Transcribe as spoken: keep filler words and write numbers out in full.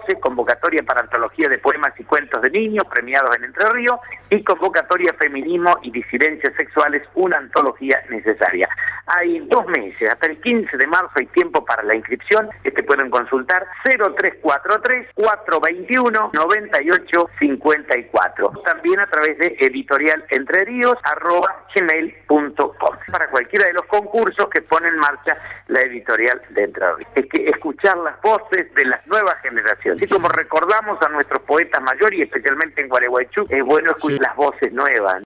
doce, convocatoria para antología de poemas y cuentos de niños premiados en Entre Ríos, y convocatoria Feminismo y Disidencias Sexuales, una antología necesaria. Hay dos meses, hasta el quince de marzo hay tiempo para la inscripción, que te pueden consultar cero tres cuatro tres, cuatro dos uno, nueve ocho cinco cuatro, también a través de editorial entre ríos arroba gmail punto com, para cualquiera de los concursos que pone en marcha la editorial de Entre Ríos. Es que escuchar las voces de las nuevas generaciones, así como recordamos a nuestros poetas mayores y especialmente en Gualeguaychú, es bueno escuchar sí. las voces nuevas.